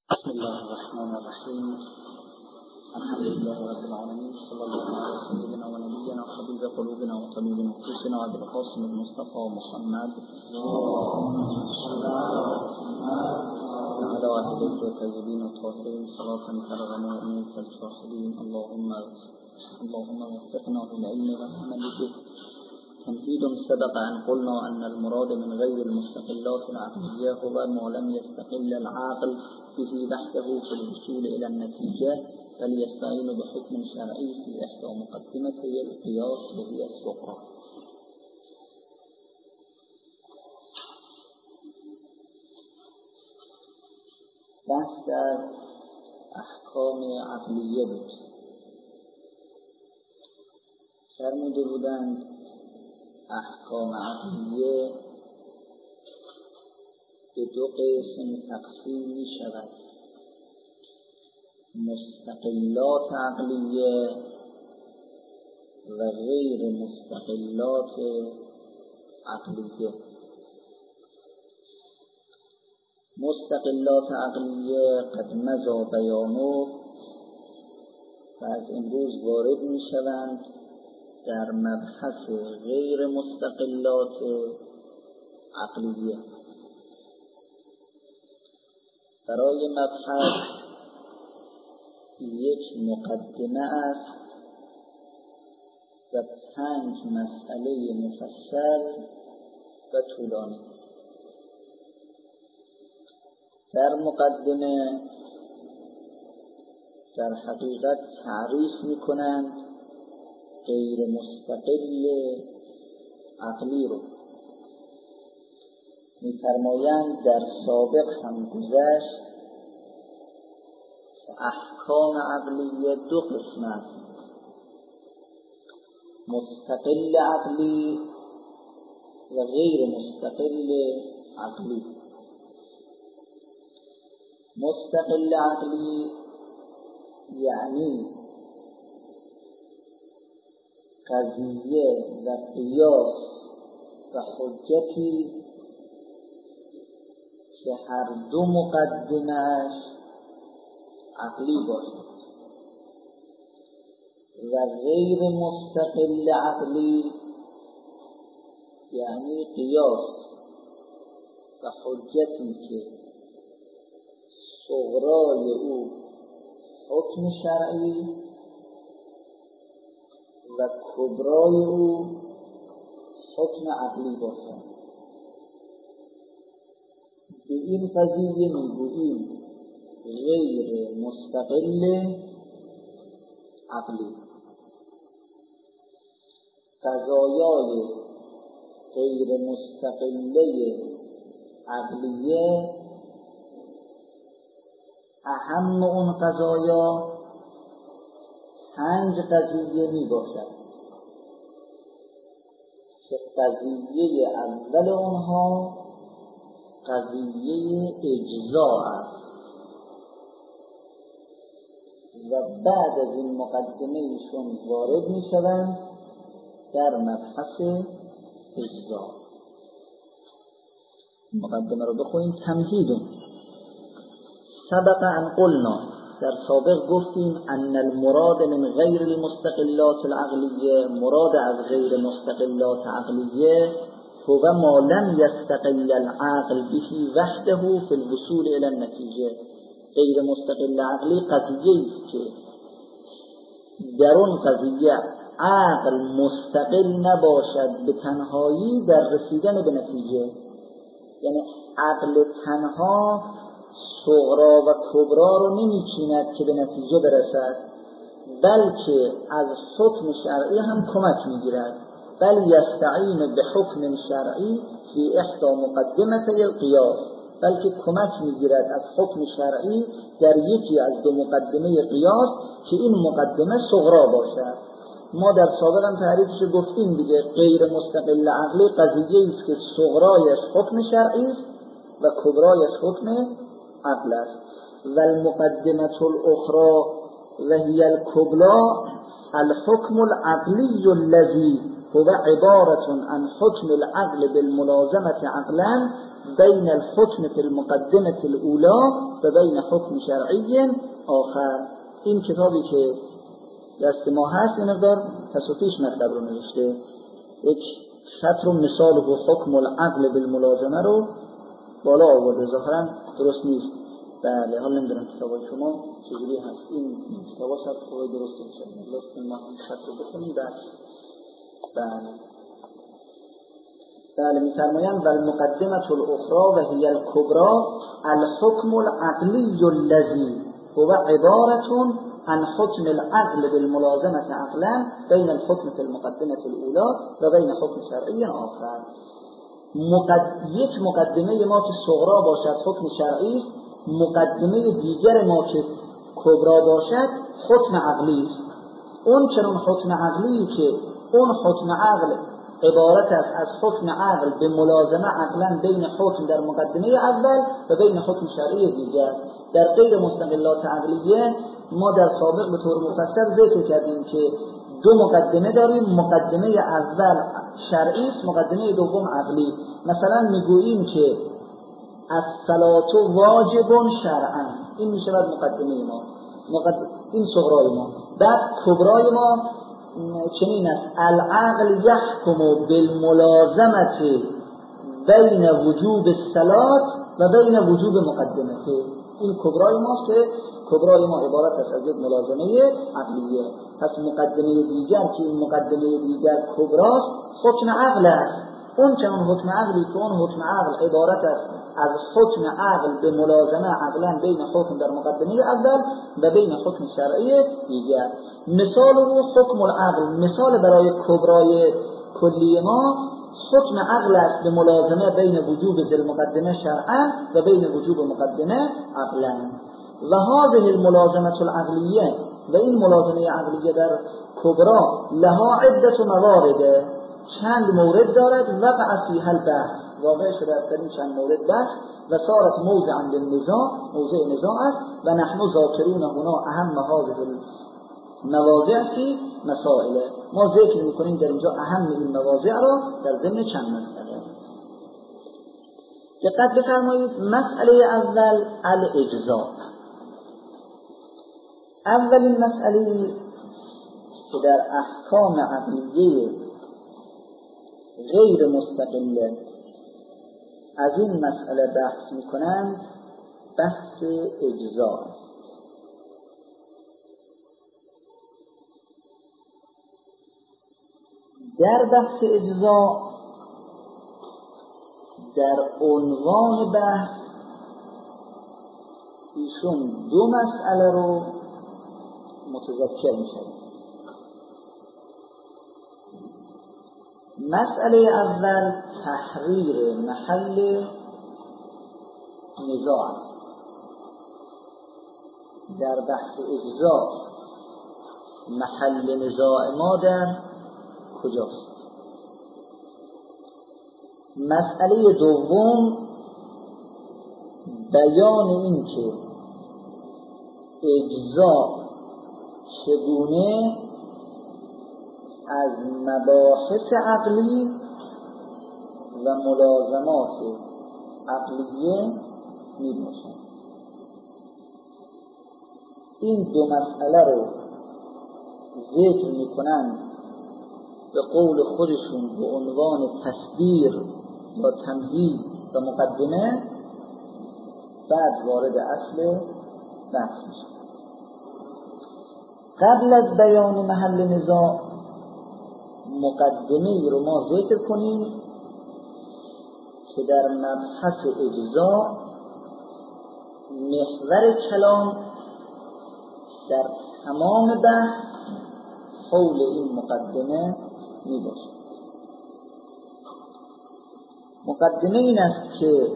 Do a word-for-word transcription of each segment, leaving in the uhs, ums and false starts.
بسم الله الرحمن الرحيم. الحمد لله رب العالمين، صلى الله على سيدنا ونبينا وحبيب قلوبنا وطبيب نفوسنا أبي القاسم المصطفى محمد وعلى آل بيته الطيبين الطاهرين صلاة ترغم وأنوف الشاهدين. اللهم اللهم وفقنا بالعلم والعمل به. تمهيد سبق أن قلنا أن المراد من غير المستقلات العقلية هو ما لم يستقل العقل به وحده في الوصول إلى النتيجة، بل يستعين بحكم شرعي في إحدى مقدمتي القياس وهي الصغرى. بحث در احکام عقلیه بود. فرموده بودند احکام عقلیه به دو قسم تقسیم می شود: مستقلات عقلیه و غیر مستقلات عقلیه. مستقلات عقلیه قد مضی بیانه و از امروز وارد می شوند در مبحث غیر مستقلات عقلیه. برای مبحث یک مقدمه است و پنج مسئله مفصل و طولانی. در مقدمه در حقیقت تعریف می کنند غیر مستقل عقلی رو. می فرمایند در سابق هم گذشت احکام عقلیه دو قسم است: مستقل عقلی و غیر مستقل عقلی. مستقل عقلی یعنی قضیه و قیاس و حجتی که هر دو مقدمه‌اش عقلی باشد. و غیر مستقل عقلی یعنی قیاس و حجتی که صغرای او حکم شرعی و کبرای او حکم عقلی باشد. به این قضیه میگوییم غیر مستقل عقلی. قضایای غیر مستقله عقلیه اهم اون قضایا پنج قضیه می باشد که قضیه اول اونها قضیه اجزا است و بعد از این مقدمه ایشون وارد می شوند در مبحث اجزا. مقدمه رو بخونیم. تمهید سبق ان قلنا، در سابق گفتیم ان المراد من غیر المستقلات العقلیه، مراد از غیر مستقلات عقلیه هو ما لم يستقل العقل به وحده في الوصول الى النتیجه. غیر مستقل عقلی قضیه است که در اون قضیه عقل مستقل نباشد به تنهایی در رسیدن به نتیجه. یعنی عقل تنها صغرا و کبرا رو نمیچیند که به نتیجه برسد، بلکه از حکم شرعی هم کمک میگیرد. بل یستعین به حکم شرعی فی احدى مقدمتي القیاس، بلکه کمک میگیرد از حکم شرعی در یکی از دو مقدمه قیاس که این مقدمه صغرا باشد. ما در سابق هم تعریفش گفتیم دیگه. غیر مستقل عقلی قضیه است که صغرایش حکم شرعی است و کبرایش حکم عقل است. و المقدمه الاخرى و هی الکبرى الحکم العقلی الذی هو عبارة عن حکم العقل بالملازمة عقلا بین الحکم فی المقدمه الاولی و بین حکم شرعی آخر. این کتابی که دست ما هست این مقدار پس و پیش مطلب رو نوشته، یک خط رو مثال و حکم العقل بالملازمه رو بالا آورده، ظاهرا درست نیست. بله حالا نمیدونم کتابای شما چجوری هست، این کتابا شاید کتابای درستی میشه. لطفاً ما این خط رو بخونیم. بعد بله بله می‌فرمایند و المقدمه الاخرى و هی الکبرى الحکم العقلی الذی هو عبارة عن حکم العقل بالملازمه عقلا بین الحکم فی المقدمه الاولی و بین حکم شرعی آخر. مقد... یک مقدمه ما که صغرا باشد حکم شرعی است، مقدمه دیگر ما که کبرا باشد حکم عقلی است. اون چنون حکم عقلی که اون حکم عقل عبارت است از حکم عقل به ملازمه عقلا بین حکم در مقدمه اول و بین حکم شرعی دیگر. در غیر مستقلات عقلیه ما در سابق به طور مفصل ذکر کردیم که دو مقدمه داریم، مقدمه اول شرعی است، مقدمه دوم عقلی. مثلا میگوییم که الصلاة واجب شرعا، این میشه بعد مقدمه ما، مقدم... این صغرای ما. بعد کبرای ما چنین است العقل یحکم بالملازمه بین وجوب الصلاة و بین وجوب مقدمه. این کبرای ماست که کبرای ما عبارت است از یک ملازمه عقلیه. پس مقدمه دیگر که این مقدمه دیگر کبراست حکم عقل است. اون چنان حکم عقلی که اون حکم عقل عبارت است از حکم عقل به ملازمه عقلا بین حکم در مقدمه اول و بین حکم شرعی دیگر. مثال رو حکم العقل، مثال برای کبرای کلی ما حکم عقل است به ملازمه بین وجوب ذی المقدمه شرعا و بین وجوب مقدمه عقلا. و هذه الملازمه العقلیه، و این ملازمه عقلیه در کبرا لها عدت موارد، چند مورد دارد، وقع فیها البحث، واقع شده است در این چند مورد بحث، و صارت موضعا للنزاع، موضع نزاع است. و نحن ذاکرون هنا اهم هذه المواضع فی مسائل، ما ذکر میکنیم در اینجا اهم این مواضع را در ضمن چند مسئله. دقت بفرمایید. مسئله اول الاجزاء. اولین مسئله که در احکام عقلیه غیر مستقله از این مسئله بحث میکنند بحث اجزاء. در بحث اجزاء در عنوان بحث ایشون دو مسئله رو متذکر میشه. مسئله اول تحریر محل نزاع. در بحث اجزاء محل نزاع ما در کجاست؟ مسئله دوم بیان این که اجزاء چگونه از مباحث عقلی و ملازمات عقلیه می باشد. این دو مسئله رو ذکر می کنند به قول خودشون به عنوان تصدیر و تمهید و مقدمه، بعد وارد اصل بحث میشه. قبل از بیان محل نزاع مقدمه رو ما ذکر کنیم که در مبحث اجزاء محور کلام در تمام بحث حول این مقدمه می باشد. مقدمه این است که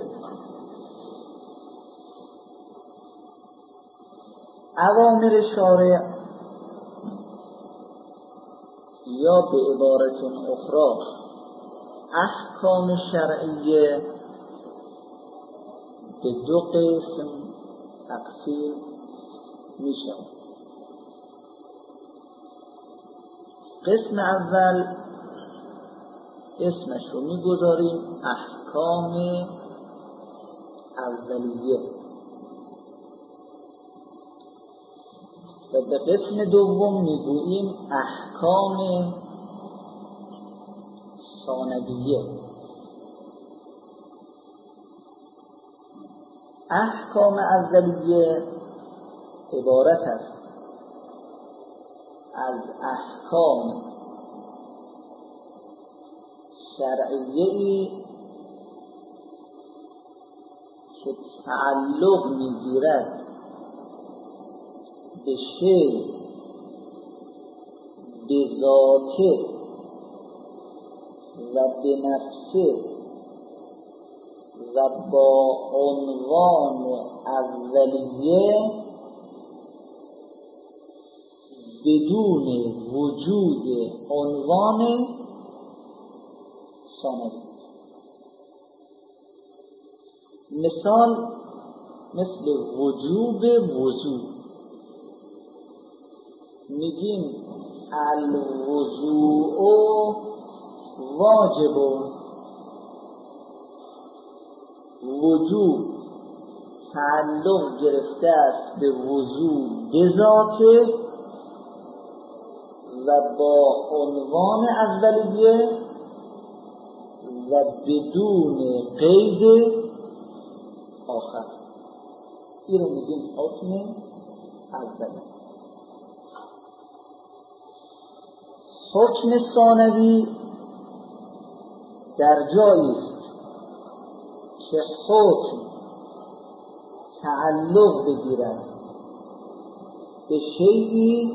اوامر شارع یا به عبارت اخرى احکام شرعیه به دو قسم تقسیم می شود. قسم اول اسمش رو می گذاریم احکام اولیه و به قسم دوم میگوییم احکام ثانویه. احکام اولیه عبارت است از احکام شرعیه‌ای که تعلق می‌گیرد به شیء به ذاته و به نفسه و با عنوان اولیه بدون وجود عنوان ثانوی. مثال مثل وجوب وضو، میگیم الوضوء واجب، وجوب تعلق گرفته است به وضو به ذاته و با عنوان اولیه و بدون قید آخر. این رو میگیم حکم اولیه. حکم ثانوی در جایی است که حکم تعلق بگیرد به شیئی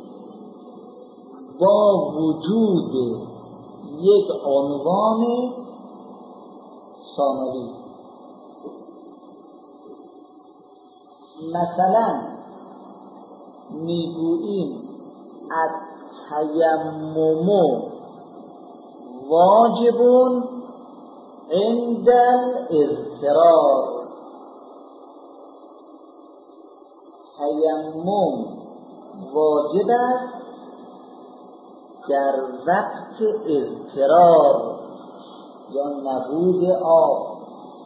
با وجود یک عنوان ثانوی. مثلا میگوییم التیمم واجب عند الاضطرار. تیمم واجب است در وقت اضطرار یا نبود آب.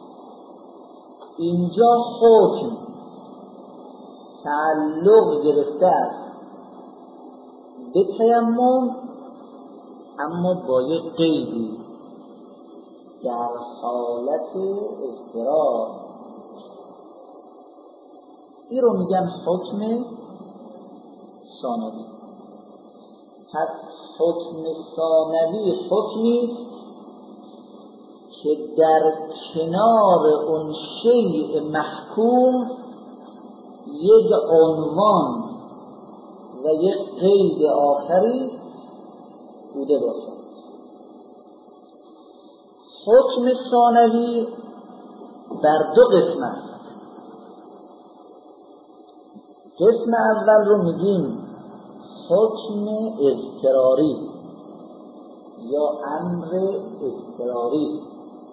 اینجا حکم تعلق گرفته است به تیمم، اما با یک قیدی، در حالت اضطرار. این رو میگن حکم ثانوی. پس حکم ثانوی حکمی است که در کنار اون شیء محکوم یک عنوان و یک قید آخری بوده باشد. حکم ثانوی بر دو قسم است. قسم اول رو میگیم حکم اضطراری یا امر اضطراری.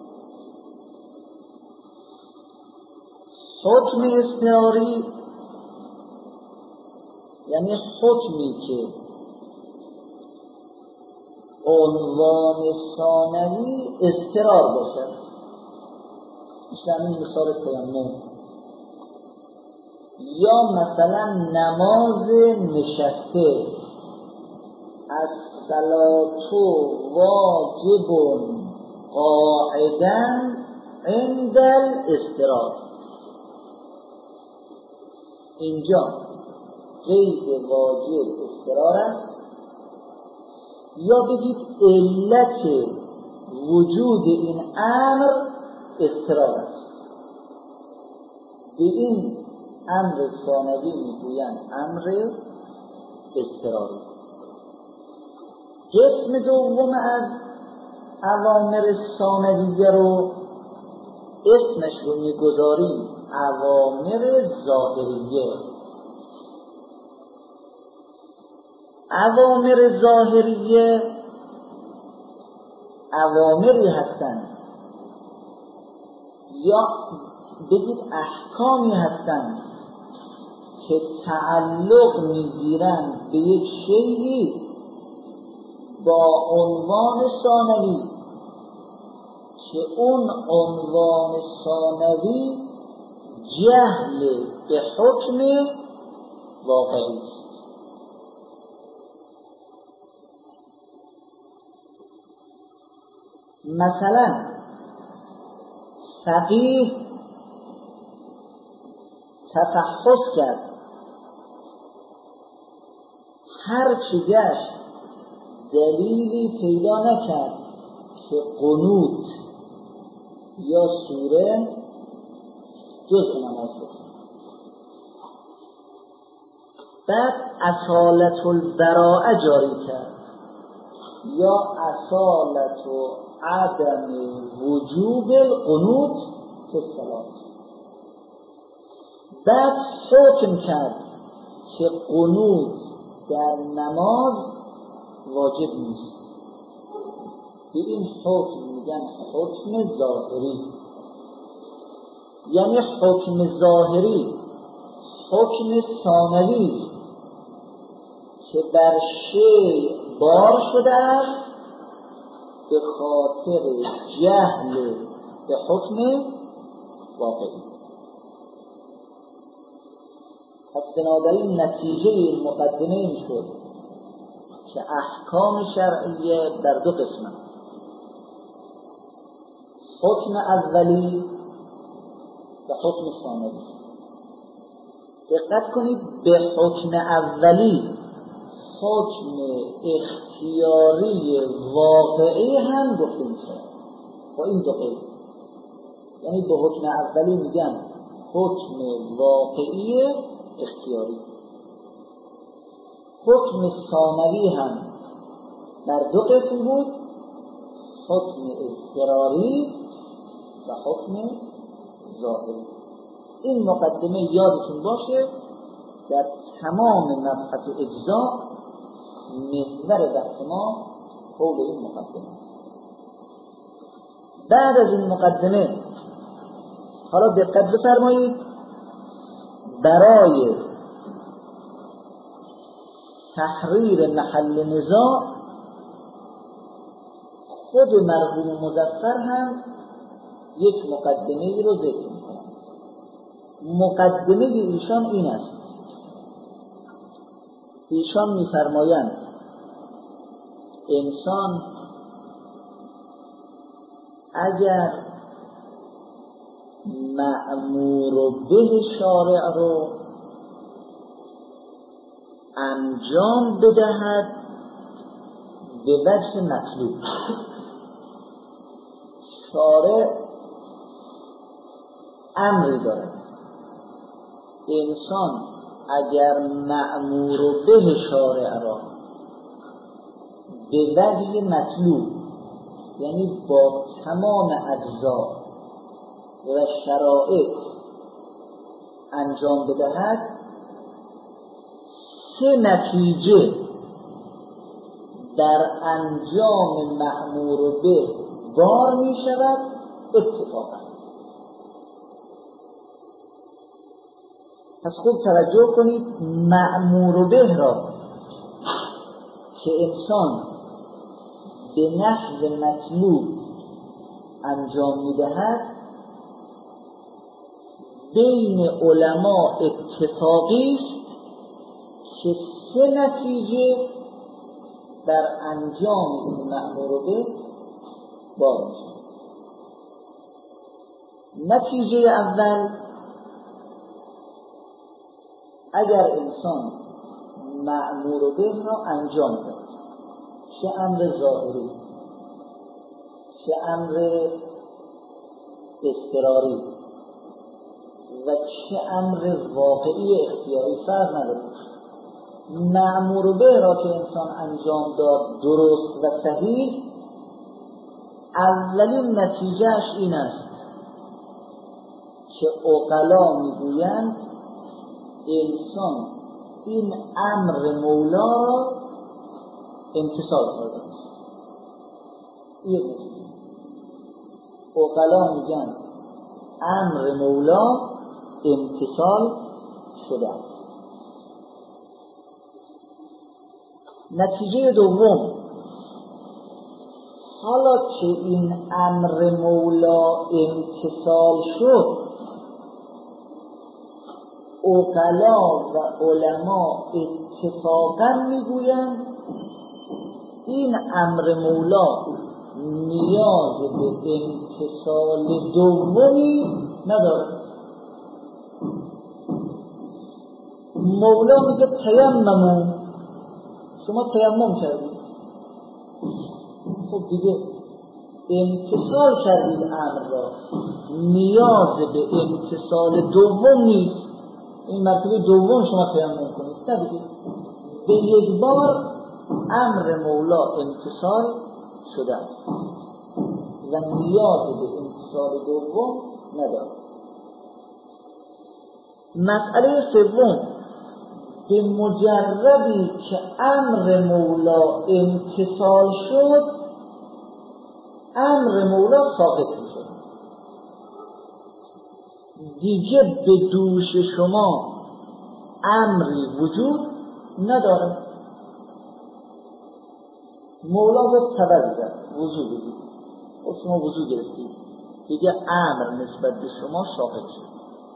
حکم اضطراری یعنی حکمی که عنوان ثانوی اضطرار باشد. مثل همین مثال تیمم، یا مثلا نماز نشسته، الصلاة واجب قاعدا عند الاضطرار. اینجا قید واجب اضطرار است، یا بگید علت وجود این امر اضطرار است. به این امر ثانوی میگویند امر اضطراری. قسم دوم از اوامر ثانویه رو اسمش رو میگذاریم اوامر ظاهریه. اوامر ظاهریه اوامری هستند یا بگید احکامی هستند که تعلق میگیرند به یک شیئی با عنوان ثانوی که اون عنوان ثانوی جهل به حکم واقعی است. مثلا فقیه تفحص کرد، هر چی گشت دلیلی پیدا نکرد که قنوت یا سوره جزء نماز بخونه. بعد اصالت البراءه جاری کرد یا اصالت و عدم وجوب القنوت فی الصلاة. بعد حکم کرد که قنوت در نماز واجب نیست. به این حکم میگن حکم ظاهری. یعنی حکم ظاهری حکم ثانوی است که بر شیء بار شده است به خاطر جهل به حکم واقعی. پس بنابراین نتیجه این مقدمه این شد که احکام شرعیه در دو قسمه: حکم اولی و حکم ثانوی. دقت کنید، به حکم اولی حکم اختیاری واقعی هم گفته میشه با این دو قید. یعنی به حکم اولی میگن حکم واقعی اختیاری. حکم ثانوی هم در دو قسم بود: حکم اضطراری و حکم ظاهری. این مقدمه یادتون باشه، در تمام مبحث اجزا محور بحث ما حول این مقدمه. بعد از این مقدمه حالا دقت بفرمایید، برای تحریر محل نزاع خود مرحوم مظفر هم یک مقدمه ای رو ذکر می‌کنه. مقدمه ایشان این است: ایشان می‌فرمایند انسان اگر مأمور به شارع رو انجام بدهد به وجه مطلوب، شارع امری دارد، انسان اگر مأمور به شارع را به وجه مطلوب، یعنی با تمام اجزا و شرایط انجام بدهد، سه نتیجه در انجام مأمور به بار می شود اتفاقا. پس خوب توجه کنید، مأمور به را که انسان به نحو مطلوب انجام می دهد، بین علما اتفاقی است که سه نتیجه در انجام این مأمور به بار می شود. نتیجه اول، اگر انسان مأمور به را انجام دهد، چه امر ظاهری چه امر اضطراری و چه امر واقعی اختیاری فرق نداره، مأمور به را که انسان انجام داد درست و صحیح، اولین نتیجهش این است که عقلا میگویند انسان این امر مولا را امتثال کرده. این عقلا میگن امر مولا امتثال شده. نتیجه دوم، حالا که این امر مولا امتثال شد، عقلا و علما اتفاقا میگویند این امر مولا نیاز به امتصال دومی نداره. مولا میگه تیممو، شما تیمم کردید، خب دیگه امتصال کردید امر را، نیاز به امتصال دوم نیست. این مرتبه دوم شما تیمم کنید، نه دیگه به یک بار امر مولا امتصال شده و نیاز به امتصال دوم نداره. مسئله سوم، به مجردی که امر مولا امتصال شد امر مولا ساقط میشه، دیگه به دوش شما امری وجود نداره. مولا گفت توجه وضو بگید، خب شما وضو گرفتید، دیگه امر نسبت به شما ساقط شد.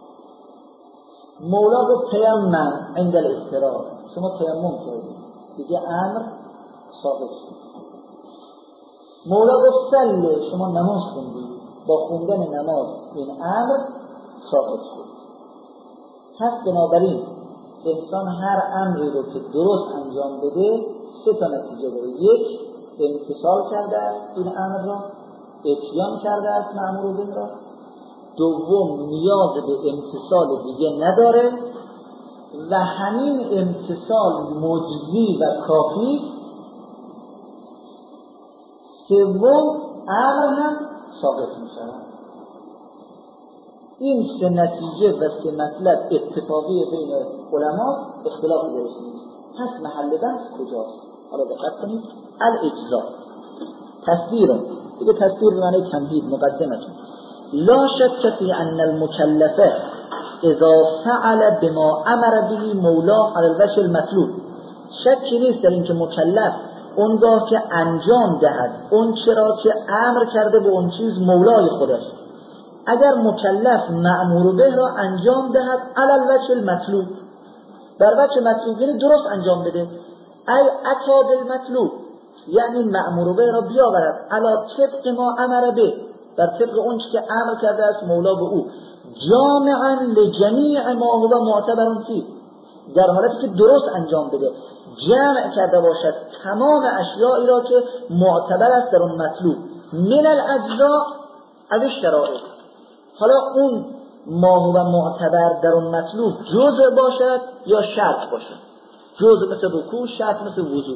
مولا گفت تیمم عند الاضطرار، شما تیمم کردید، دیگه امر ساقط شد. مولا گفت صلی، شما نماز خوندید، با خوندن نماز این امر ساقط شد. پس بنابراین انسان هر امری رو که درست انجام بده سه تا نتیجه داره. یک، امتصال کرده است این امر را، اتیان کرده است مأمور به را. دوم، نیاز به امتصال دیگه نداره و همین امتصال مجزی و کافی. سوم، امر هم ساقط میشه. این سه نتیجه و سه مطلب اتفاقی بین علما، اختلاف درش نیست. پس محل بحث کجاست؟ حالا دقت کنید. الاجزاء تصدیر، دیگه تصدیر به معنی تمهید، مقدمتون. لا شک فی ان المکلف اذا فعل بما امر به مولا على الوجه المطلوب، شکی نیست در اینکه مکلف اونگاه که انجام دهد اون چرا که امر کرده به اون چیز مولای خودش، اگر مکلف مأمور به را انجام دهد علی الوجه المطلوب، بر وجه مطلوب، یعنی درست انجام بده، ای اتا بالمطلوب، یعنی مأمور به را بیاورد علی طبق ما امر به، در طبق اون که امر کرده است مولا به او، جامعا لجمیع ما هو معتبر فیه، در حالتی که درست انجام بده، جمع کرده باشد تمام اشیائی را که معتبر است در اون مطلوب، من الاجزاء از شرایط. حالا اون ما هو معتبر در اون مطلوب جزء باشد یا شرط باشد، جزء مثل رکوع، شرط مثل وضو.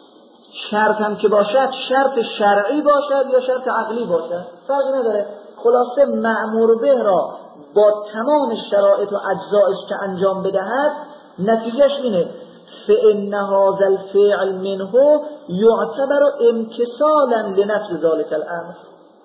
شرط هم که باشد شرط شرعی باشد یا شرط عقلی باشد، فرقی نداره. خلاصه مأمور به را با تمام شرایط و اجزایش که انجام بدهد، نتیجهش اینه فإن هذا الفعل منه يعتبر امتثالا لنفس ذلك الامر،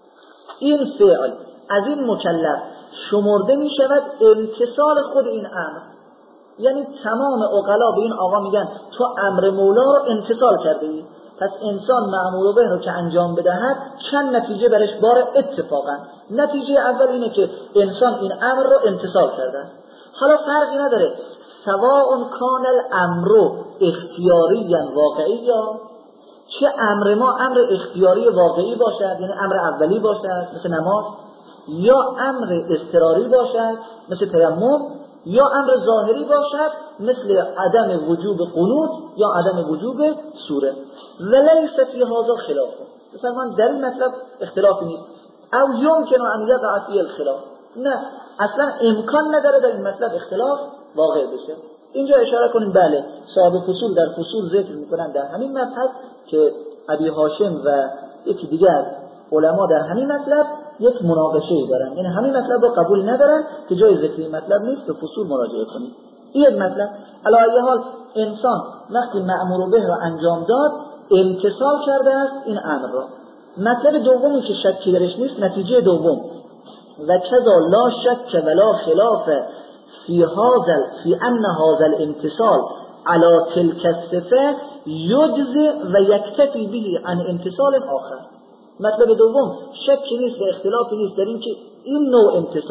این فعل از این مکلف شمرده می شود امتثال خود این امر. یعنی تمام عقلا به این آقا میگن تو امر مولا رو امتثال کرده ای، پس انسان مأمور به رو که انجام بدهد چند نتیجه برش بار اتفاقا. نتیجه اول اینه که انسان این امر رو امتثال کرده. حالا فرقی نداره سواء کان الامر اختیاری یا واقعی، یا چه امر ما امر اختیاری واقعی باشد، یعنی امر اولی باشد مثل نماز، یا امر اضطراری باشد مثل تیمم، یا امر ظاهری باشد مثل عدم وجوب قنوت یا عدم وجوب سوره. ولیس فی هذا خلاف، مثلا در این مطلب اختلافی نیست. او یمکن ان یقع فی الخلاف، نه اصلا امکان نداره در این مطلب اختلاف واقع بشه. اینجا اشاره کنیم بله صاحب فصول در فصول ذکر میکنن در همین مبحث که ابی هاشم و یکی دیگر علما در همین مطلب یک مناقشه‌ای دارن، یعنی همین مطلب رو قبول ندارن که جای ذکری مطلب نیست، به فصول مراجعه کنید. این مطلب علی ای حال انسان وقتی مأمور به را انجام داد امتثال کرده است این امر را. مطلب دومی که شکی درش نیست، نتیجه دوم، و کذا لا شک ولا خلاف فی هذا فی ان هذا الامتثال على تلك الصفه یجزی و یکتفی به عن امتثال آخر. مطلب دوم شکی نیست و اختلافی نیست در این که این نوع امتثال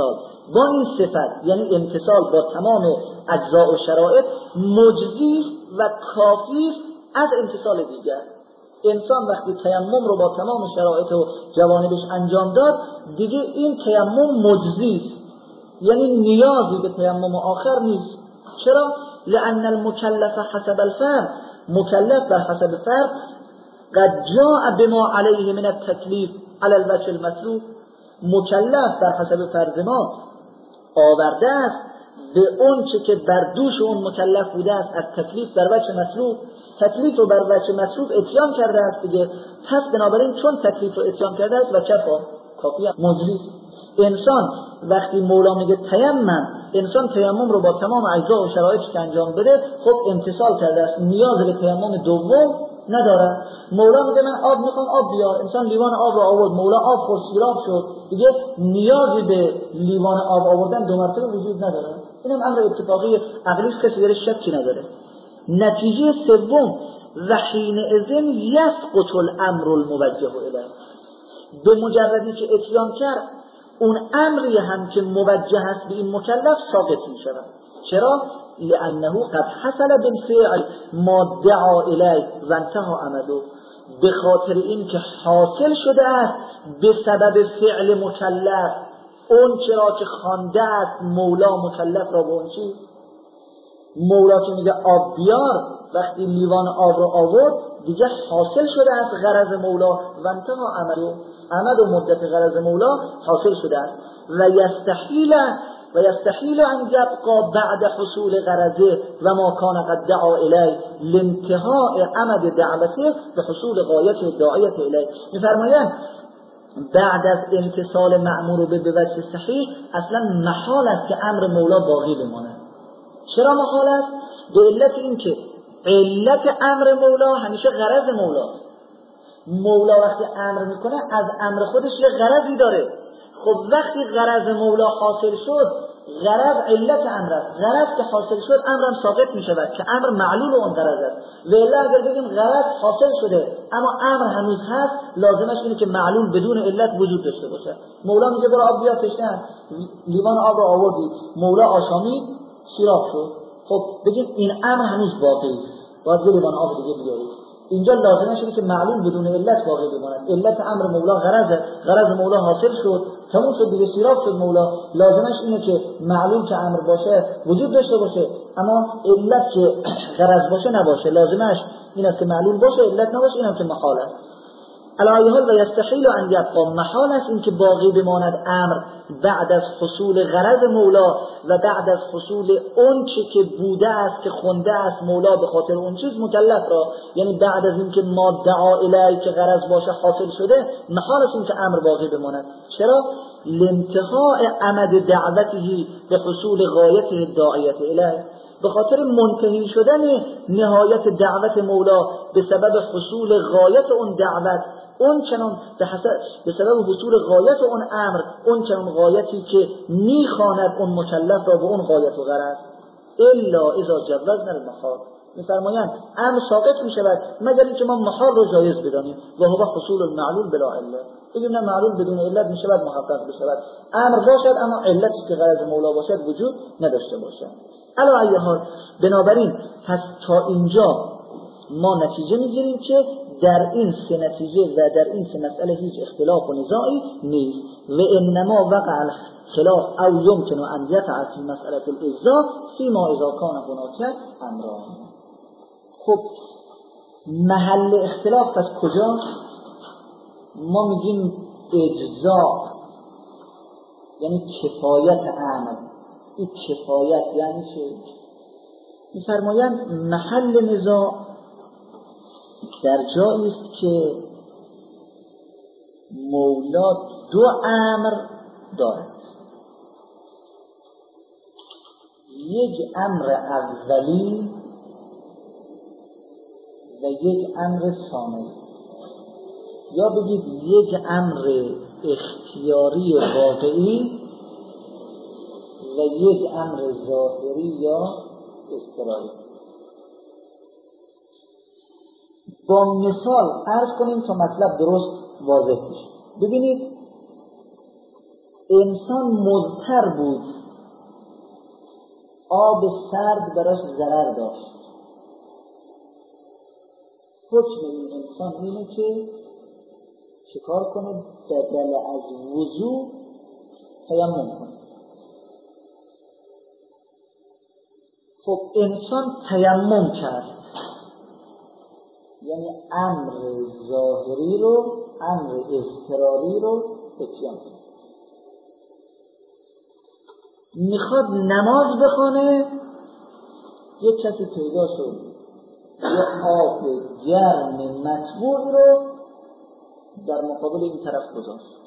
با این صفت یعنی امتصال با تمام اجزاء و شرایط مجزی و کافی از امتصال دیگر. انسان وقتی تیمم رو با تمام شرایط و جوانبش انجام داد دیگه این تیمم مجزی یعنی نیازی به تیمم آخر نیست. چرا؟ لأن المكلف حسب الفرد، مکلف در حسب فرد قد جاء بما عليه من التکلیف على الوجه المطلوب، مکلف در حسب فرض ما آورده است به اون چه که بر دوش اون مکلف بوده است از تکلیف در وجه مطلوب، تکلیف رو بر وجه مطلوب اتیان کرده است دیگه. پس بنابراین چون تکلیف رو اتیان کرده است و کفا کافی مجزی. انسان وقتی مولا میگه تیمم، انسان تیمم رو با تمام اجزا و شرایطی که انجام بده خب امتصال کرده است، نیاز به تیمم دوم نداره. مولا میگه من آب میخوام آب بیار، انسان لیوان آب رو آورد، مولا آب خورد سیراب شد، دیگه نیازی به لیوان آب آوردن دو مرتبه وجود نداره. اینم امر اتفاقی عقلی است، کسی درش شکی نداره. نتیجه سوم و حینئذ یسقط الامر الموجه الیه، به مجردی که اتیان کرد اون امری هم که موجه است به این مکلف ساقط می شود. چرا؟ لانه قد حصل بالفعل ما دعا الیه و انتهى عمله، به خاطر این که حاصل شده است به سبب فعل مکلف اون چرا که خوانده است مولا مکلف را به اون چیز. مولا که میگه آب بیار، وقتی لیوان آب را آورد دیگه حاصل شده است غرض مولا و انتهى عمله، عمد و مدت غرض مولا حاصل شده است. و یستحیل و یستحیل ان یبقى بعد حصول غرضه و ما کان قد دعا الیه لانتهاء عمد دعوته به حصول غایت داعیت الیه. میفرمایند بعد از امتصال مأمور به وجه صحیح اصلا محال است که امر مولا باقی بماند. چرا محال است؟ به علت این که علت امر مولا همیشه غرض مولاست. مولا وقتی امر میکنه از امر خودش یه غرضی داره. خب وقتی غرض مولا حاصل شد، غرض علت امر است، غرض که حاصل شد امرم ساقط میشود که امر معلول اون غرض است. و الا اگر بگیم غرض حاصل شده اما امر هنوز هست، لازمش اینه که معلول بدون علت وجود داشته باشه. مولا میگه برو آب بیار تشنه، لیوان آب رو آوردی، مولا آشامید سیراب شد، خب بگیم این امر هنوز باقی است، باید یه لیوان آب دیگه بیاری. اینجا لازمه شده که معلوم بدون علت باقی بماند. علت امر مولا غرضه، غرض مولا حاصل شد، تموم شد دیگه، سیراب شد مولا. لازمش اینه که معلوم که امر باشه وجود داشته باشه، اما علت که غرض باشه نباشه. لازمش این است که معلوم باشه، علت نباشه، اینم که محال است. علی حال و یستحیل ان یبقى، محال است این که باقی بماند امر بعد از حصول غرض مولا و بعد از حصول اون چه که بوده است که خونده است مولا به خاطر اون چیز مکلف را، یعنی بعد از این که ما دعا الی که غرض باشه حاصل شده، محال است این که امر باقی بماند. چرا؟ لانتهاء عمد دعوته به حصول غایت داعیت الی، به خاطر منتهی شدن نهایت دعوت مولا به سبب حصول غایت اون دعوت، اون چنان به سبب حصول غایت اون امر، اون چنان غایتی که میخواند اون مکلف را به اون غایت و غرض. الا اذا جوزنا المحال، میفرمایند امر ساقط میشود مگر اینکه ما محال رو جایز بدانیم. و هو حصول المعلول بلا علت، بگیم نه معلول بدون علت میشود محقق بشود، امر باشد اما علتی که غرض مولا باشد وجود نداشته باشد. علی ای حال، بنابراین پس تا اینجا ما نتیجه میگیریم که در این سه نتیجه و در این سه مسئله هیچ اختلاف و نزاعی نیست. و انما وقع خلاف او یمکن ان یقع فی مسئله الاجزاء فیما اذا کان هناک امران. خب محل اختلاف پس کجا؟ ما میگیم اجزاء یعنی کفایت امر. این کفایت یعنی چه؟ می‌فرمایند محل نزاع در جایی است که مولا دو امر دارد، یک امر اولی و یک امر ثانی، یا بگید یک امر اختیاری واقعی و یک امر ظاهری یا اضطراری. با مثال عرض کنیم تا مطلب درست واضح بشه. ببینید انسان مضطر بود، آب سرد براش ضرر داشت. حکم این انسان اینه که چیکار کنه؟ بدل از وضو تیمم کنه. خب انسان تیمم کرد، یعنی امر ظاهری رو، امر اضطراری رو اتیان کرد. میخواد نماز بخونه، یه کسی پیدا شد یه آب گرم مطبوع رو در مقابل این طرف گذاشت،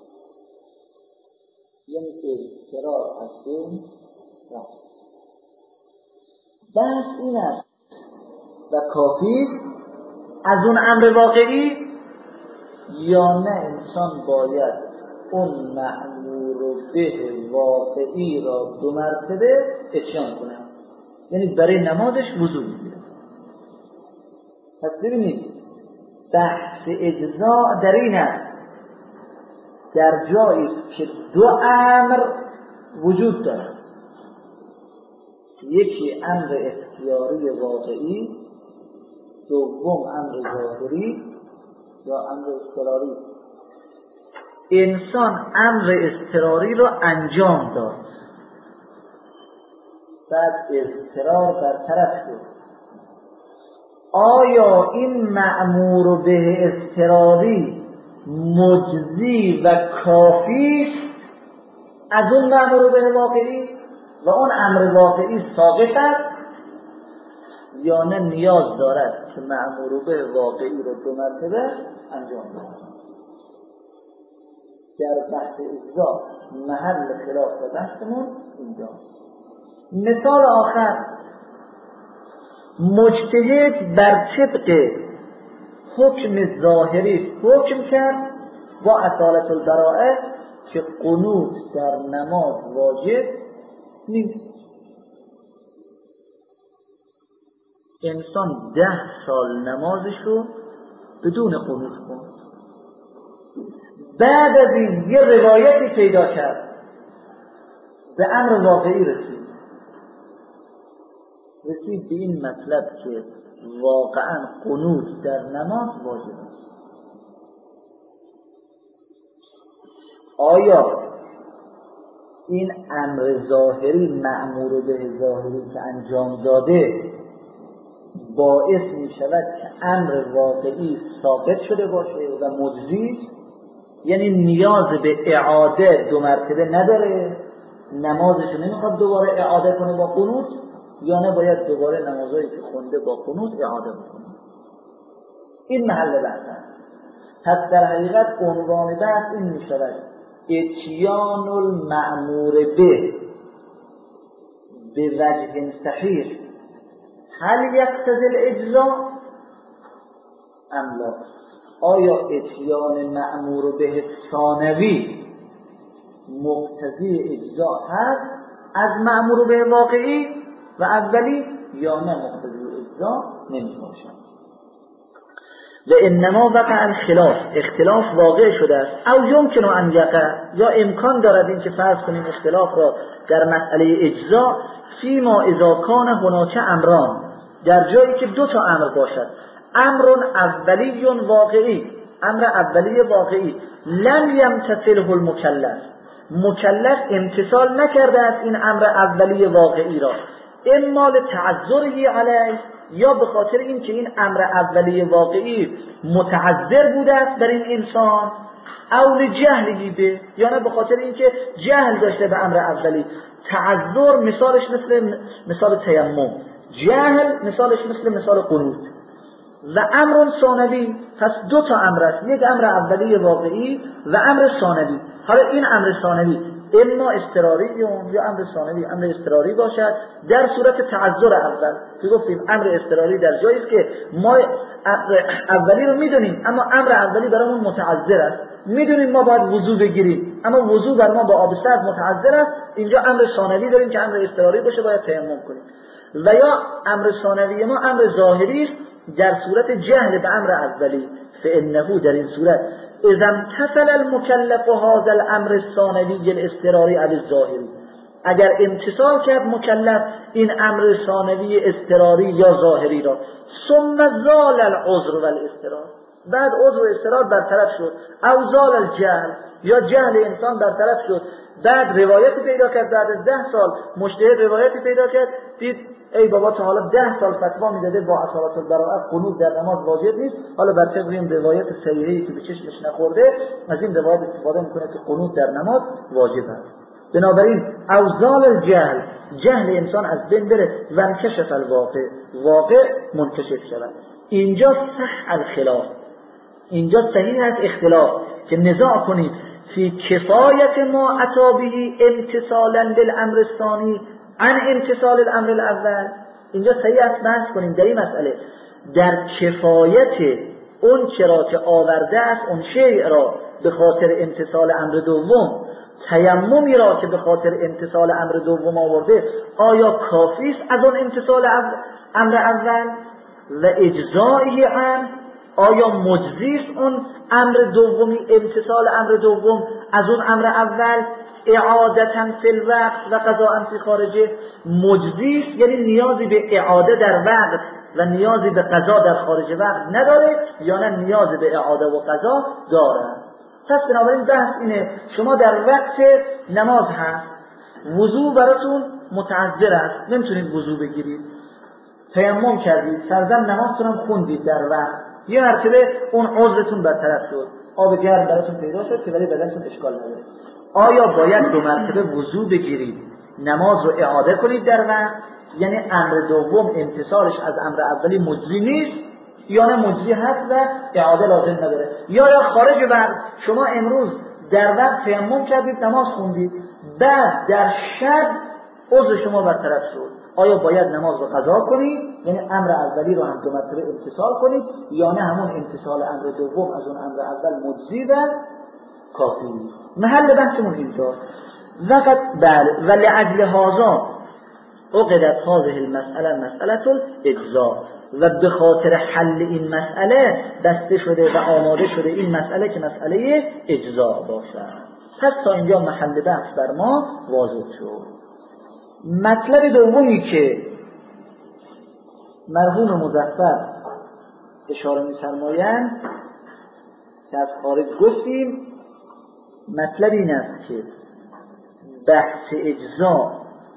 یعنی اضطرار از بین رفت. بحث این است و کافی است از اون امر واقعی، یا نه انسان باید اون مأمور به واقعی را دو مرتبه اتیان کنه، یعنی برای نمازش وضو بگیره. پس ببینید بحث اجزاء در این است، در جایی که دو امر وجود دارد، یکی امر اختیاری واقعی، دوم امر ظاهری یا امر اضطراری. انسان امر اضطراری رو انجام داد، بعد اضطرار برطرف شد. آیا این مأمور به اضطراری مجزی و کافی از اون مأمور به واقعی و اون امر واقعی ساقط است، یا نه نیاز دارد که مأمور به واقعی رو دو مرتبه انجام دهد؟ در بحث اجزا محل خلاف و بحثمون اینجاست. مثال آخر، مجتهد بر طبق حکم ظاهری حکم کرد با اصالت البراءه که قنوت در نماز واجب نیست. انسان ده سال نمازشو بدون قنوت خوند، بعد از این یه روایتی پیدا کرد، به امر واقعی رسید رسید به این مطلب که واقعا قنوت در نماز واجب است. آیا این امر ظاهری، مأمور به ظاهری که انجام داده، باعث می شود که امر واقعی ساقط شده باشه و مجزی، یعنی نیاز به اعاده دو مرتبه نداره، نمازش نمیخواد دوباره اعاده کنه با قنوت، یا نه باید دوباره نمازایی که خونده با قنوت اعاده بکنه؟ این محل بحث است. پس در حقیقت عنوان بحث این می شود اتیان المأمور به به وجه صحیح هل یقتضی الاجزاء ام لا؟ آیا اتیان مأمور به ثانوی مقتضی اجزاء هست از مأمور به واقعی و اولی، یا نه مقتضی اجزاء نمی باشد؟ و انما وقع الخلاف، اختلاف واقع شده است، او یمکن ان یقع، یا امکان دارد این که فرض کنیم اختلاف را در مسئله اجزاء فیما اذا کان هناک امران، در جایی که دو تا امر باشد، امر اولی واقعی، امر اولی واقعی لم یمتثله المکلف، مکلف امتثال نکرده است این امر اولی واقعی را، اما لتعذره علیه، یا به خاطر این که این امر اولی واقعی متعذر بوده است بر این انسان، او لجهلی به، یا نه به خاطر این که جهل داشته به امر اولی. تعذر مثالش مثل مثال تیمم، جهل مثالش مثل مثال قنوت. و امر ثانوی، پس دو تا امر است، یک امر اولی واقعی و امر ثانوی. حالا این امر ثانوی اما اضطراری یا امر ثانوی امر اضطراری باشد در صورت تعذر اول که گفتیم امر اضطراری در جایی است که ما اولی رو میدونیم اما امر اولی برامون متعذر است، میدونیم ما باید وضو بگیریم اما وضو بر ما با آب سرد متعذر است، اینجا امر ثانوی داریم که امر اضطراری باشه باید تیمم کنیم. و یا امر ثانوی ما امر ظاهری در صورت جهل به امر اولی، فانه در این صورت اذا امتثل المکلف هذا الامر الثانوی الاضطراری او الظاهری، اگر امتثال کرد مکلف این امر ثانوی اضطراری یا ظاهری را، ثم زال العذر والاضطرار، بعد عذر و اضطرار برطرف شد، او زال الجهل، یا جهل انسان برطرف شد، بعد روایتی پیدا کرد، بعد از ده سال مجتهد روایتی پیدا کرد، دید ای بابا تا حالا ده سال فتوا میداده با اصالت البراءت قنوت در نماز واجب نیست، حالا بر طبق این روایت صحیحی که به چشمش نخورده از این روایت استفاده میکنه که قنوت در نماز واجب است. بنابراین اوزال الجهل، جهل انسان از بین بره و انکشف الواقع، واقع منکشف شود. اینجا صح الخلاف، اینجا صحیح است اختلاف که نزاع کنید فی کفایت ما اتابهی امتصالا للامر الثانی عن امتصال الامر الاول. اینجا صحیح است بحث کنیم در این مسئله در کفایت اون چرا که آورده است اون شیء را به خاطر امتصال امر دوم، تیممی را که به خاطر امتصال امر دوم آورده آیا کافی است از اون امتصال امر اول و اجزایی عن، آیا مجزی است اون امر دومی امتصال امر دوم از اون امر اول اعادتا فی الوقت و قضاء فی خارجه، مجزی است یعنی نیازی به اعاده در وقت و نیازی به قضا در خارج وقت نداره، یا نه نیازی به اعاده و قضا داره. پس بنابراین بحث اینه شما در وقت نماز هست، وضو براتون متعذر است، نمیتونید وضو بگیرید، تیمم کردید، سرزم نمازتون هم خوندید در وقت، یه مرتبه اون عذرتون برطرف شد، آب گرم براتون پیدا شد که ولی بدنتون اشکال نداره، آیا باید دو مرتبه وضو بگیرید نماز رو اعاده کنید در وقت؟ یعنی امر دوم امتصالش از امر اولی مجزی نیست، یا نه مجزی هست و اعاده لازم نداره، یا یا خارج وقت شما امروز در وقت تیمم کردید نماز خوندید، بعد در شب عذر شما برطرف شد، آیا باید نماز رو قضا کنید یعنی امر اولی رو هم دو مرتبه امتصال کنید، یا نه همون امتصال امر دوم از اون امر اول مجزی و کافی؟ محل بحثمون اینجاست. وقت بله ولعجل هذا عقدت هذه المسئله مسئله الاجزاء، و به خاطر حل این مسئله بسته شده و آماده شده این مسئله که مسئله اجزاء باشد. پس تا اینجا محل بحث بر ما واضح شد. مطلب دومی که مرحوم مظفر اشاره می‌فرمایند که از خارج گفتیم، مطلب این است که بحث اجزاء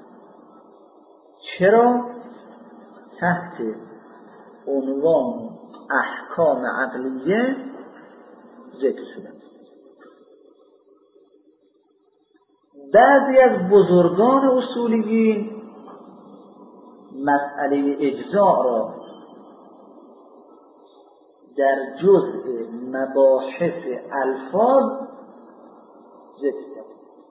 چرا تحت عنوان احکام عقلیه ذکر شده. بعضی از بزرگان اصولیین مسئله اجزاء را در جزء مباحث الفاظ ذکر کرد.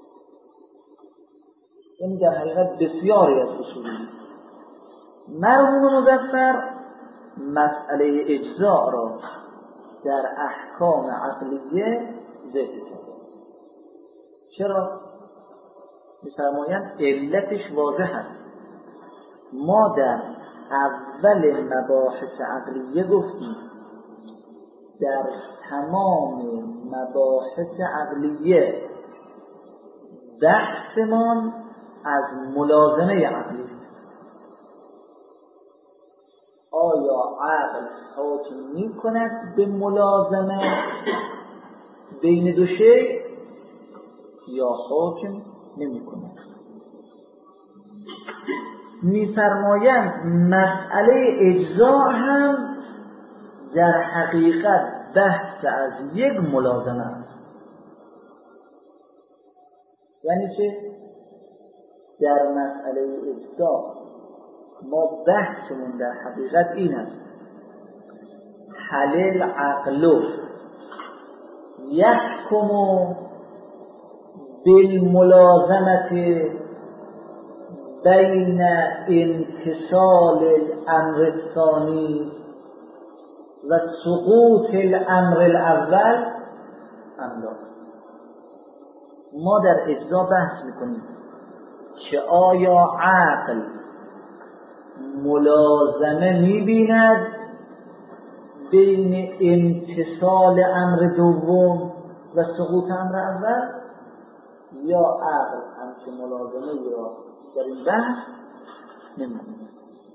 این در حقیقت بسیاری از اصولیین. مرحوم مظفر مسئله اجزاء را در احکام عقلیه ذکر کرد. چرا؟ می‌فرمایند علتش واضح است. ما در اول مباحث عقلیه گفتیم در تمام مباحث عقلیه بحثمان از ملازمه عقلی است. آیا عقل حکم می کند به ملازمه بین دو شیء یا حکم نمی کند؟ می فرمایند مسئله اجزاء هم در حقیقت بحث از یک ملازمه است. یعنی چه؟ در مسئله اجزاء ما بحثمون در حقیقت این است هل العقل یحکم بالملازمه بین انتصال الامر الثانی و سقوط الامر الاول ام لا؟ ما در اجزا بحث میکنیم که آیا عقل ملازمه میبیند بین امتصال امر دوم و سقوط امر اول، یا عقل همچه ملازمه را در این بحث نمی‌بینه.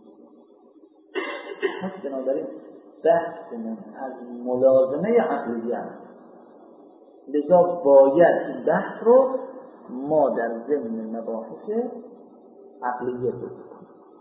پس بنابراین بحثمون از ملازمه عقلیه است، لذا باید این بحث رو ما در ضمن مباحث عقلیه بکنیم.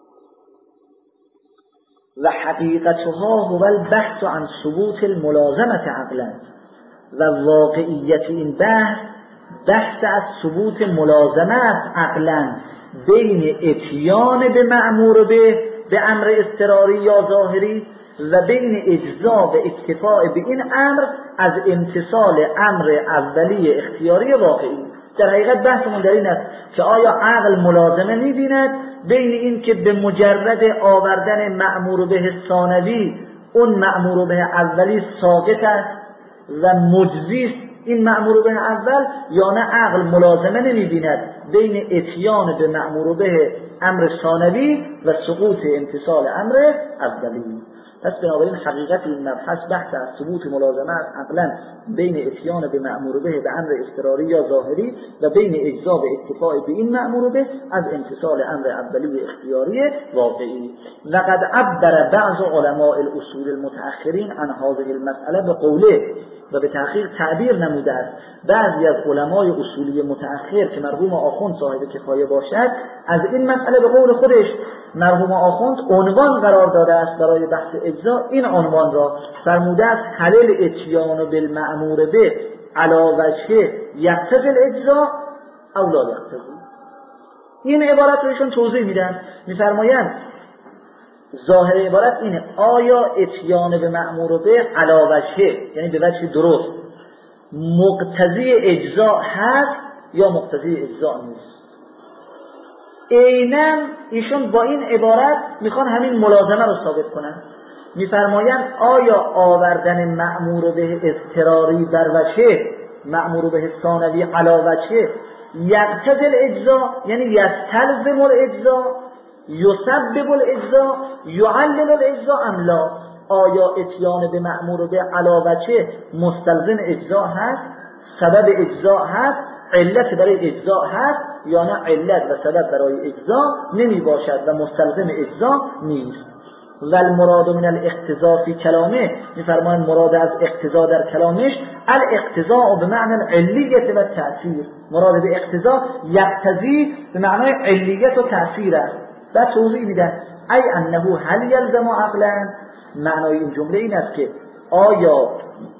و حقیقتها هو البحث عن ثبوت الملازمه عقلا، و واقعیت این بحث بحث از ثبوت ملازمه است عقلا بین اتیان به مأمور به به امر اضطراری یا ظاهری و بین اجزا و اکتفاء به این امر از امتصال امر اولی اختیاری واقعی. در حقیقت بحثمون در این است که آیا عقل ملازمه می‌بیند بین این که به مجرد آوردن مأمور به ثانوی اون مأمور به اولی ساقط است و مجزی این مأمور به اول، یا نه عقل ملازمه نمی‌بیند بین اتیان به مأمور به امر ثانوی و سقوط امتصال امر اولی. پس بنابراین حقیقت این مبحث بحث از ثبوت ملازمه است عقلا بین اتیان به مأمور به به امر اضطراری یا ظاهری و بین اجزا و اکتفاء به این مأمور به از امتصال امر اولی اختیاری واقعی. لقد عبر بعض علماء الاصول المتأخرین عن هذه المسأله به قوله، و به تحقیق تعبیر نموده است بعضی از علمای اصولی متأخر که مرحوم آخوند صاحب کفایه باشد از این مسئله به قول خودش مرحوم آخوند عنوان قرار داده است برای بحث اجزا. این عنوان را فرموده است حلل اتیان بالمأمور به علاوه یقتضی الاجزا او لا یقتضی. این عبارت رو ایشون توضیح میدن، میفرمایند ظاهر عبارت اینه آیا اتیان به مأمور به علاوه یعنی به وجه درست مقتضی اجزا هست یا مقتضی اجزا نیست. عیناً ایشون با این عبارت میخوان همین ملازمه رو ثابت کنن. میفرمایند آیا آوردن مأمور به اضطراری بر وجه مأمور به ثانوی علاوه یقتضی الاجزا یعنی یستلزم الاجزا یسبب الاجزا یعلل الاجزا ام لا. آیا اتیان به مأمور به علاوه مستلزم اجزا هست، سبب اجزا هست، علت برای اجزا هست، یا نه علت و سبب برای اجزا نمی باشد و مستلزم اجزا نیست. و المراد من الاقتضاء فی کلامه، میفرمایند مراد از اقتضا در کلامش الاقتضاء به معنی العلیت و تأثیر. مراد به اقتضا یقتضی به معنای علیت و تأثیر است. بعد توضیح میدن ای انه هل یلزم عقلا، معنای این جمله این است که آیا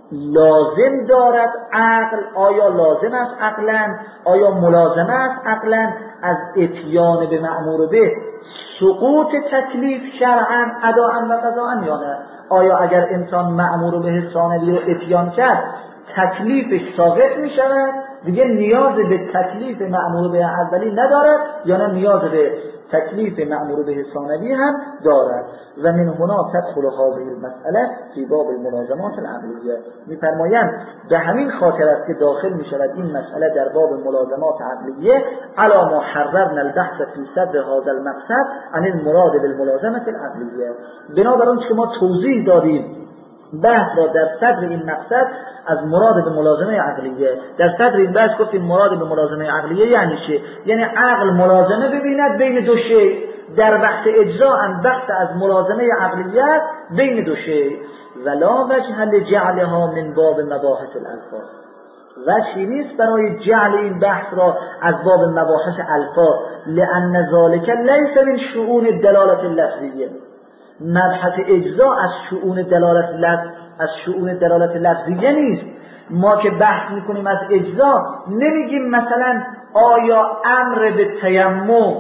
لازم دارد عقل، آیا لازم است عقلا، آیا ملازمه است عقلا از اتیان به مأمور به سقوط تکلیف شرعا اداء و قضاء یا نه. آیا اگر انسان مأمور به ثانوی رو اتیان کرد تکلیفش ساقط می شود دیگه نیاز به تکلیف مأمور به اولی ندارد، یا نه نیاز به تکلیف مأمور به ثانوی هم دارد. و من هنا تدخل هذه المسئله فی باب الملازمات العقلیه. میفرمایند به همین خاطر است که داخل می شود این مسئله در باب ملازمات عقلیه علی ما حررنا البحث فی صدر هذا المقصد عن المراد بالملازمه العقلیه. بنابر اون که ما توضیح دادیم بحث را در صدر این مقصد از مراد به ملازمه عقلیه. در صدر این بحث گفتیم مراد به ملازمه عقلیه یعنی چه؟ یعنی عقل ملازمه ببیند بین دو شی. در بحث اجزا هم بحث از ملازمه عقلیه بین دو شی. ولا وجه لجعلها من باب مباحث الالفاظ، وجهی نیست برای جعل این بحث را از باب مباحث الفاظ، لان ذلك لیس من شؤون الدلالة اللفظیه. مبحث اجزا از شؤون دلالت لفظ از شؤون دلالت لفظیه نیست. ما که بحث میکنیم از اجزا نمیگیم مثلا آیا امر به تیمم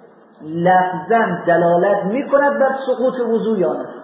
لفظاً دلالت میکند بر سقوط وضو یا نه.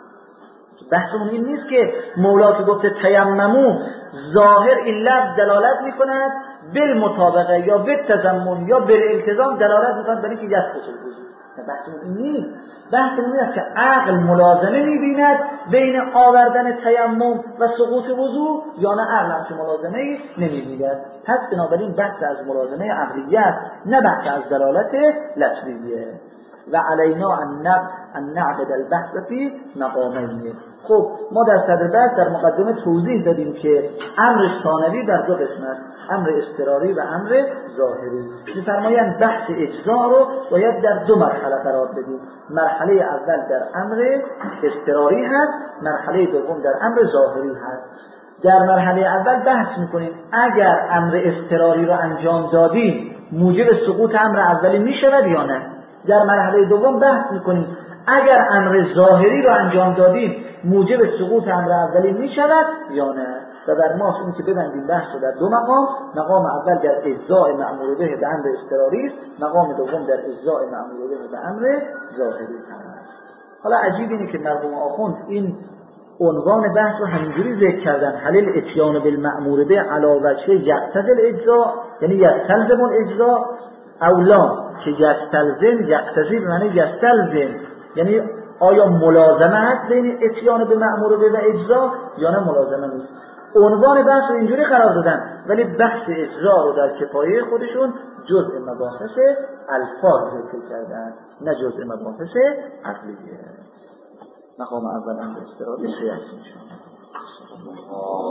بحثمون این نیست که مولا که گفته تیممو ظاهر این لفظ دلالت میکند بالمطابقه یا بالتضمن یا بالالتزام دلالت میکند برای اینکه یسقط الوضو. بحثمون این نیست. بحث این است که عقل ملازمه می‌بیند بین آوردن تیمم و سقوط وضو یا نه عقل هم که ملازمه نمی‌بیند. پس بنابراین بحث از ملازمه عقلیه است نه بحث از دلالت لفظیه. و علینا ان نعقد البحث فی مقامین. خب ما در صدر بحث در مقدمه توضیح دادیم که امر ثانوی در دو قسمت، امر اضطراری و امر ظاهری. می‌فرمایند بحث اجزا رو باید در دو مرحله قرار بدیم. مرحله اول در امر اضطراری هست، مرحله دوم در امر ظاهری هست. در مرحله اول بحث می‌کنیم اگر امر اضطراری رو انجام دادیم موجب سقوط امر اولی می‌شود یا نه. در مرحله دوم بحث می‌کنیم اگر امر ظاهری رو انجام دادیم موجب سقوط امر اولی می‌شود یا نه. و بر ماست این که ببندیم بحث رو در دو مقام. مقام اول در اجزاء مأمور به به امر اضطراری است، مقام دوم در اجزاء مأمور به به امر ظاهری است. حالا عجیب اینه که مرحوم آخوند این عنوان بحث رو همینجوری ذکر کردن، حلل اتیان بالمأمور به علی وجه یقتضی الاجزاء، یعنی یستلزم الاجزاء، او لا که یستلزم یقتضی به معنی یستلزم، یعنی آیا ملازمه هست بین اتیان به مأمور به و اجزا یا نه ملازمه نیست. عنوان بحث رو اینجوری قرار دادن، ولی بحث اجزا رو در کفایه خودشون جزء مباحث الفاظ ذکر کردن، نه جزء مباحث عقلیه. مقام اول امر اضطراری سیاسی میشه.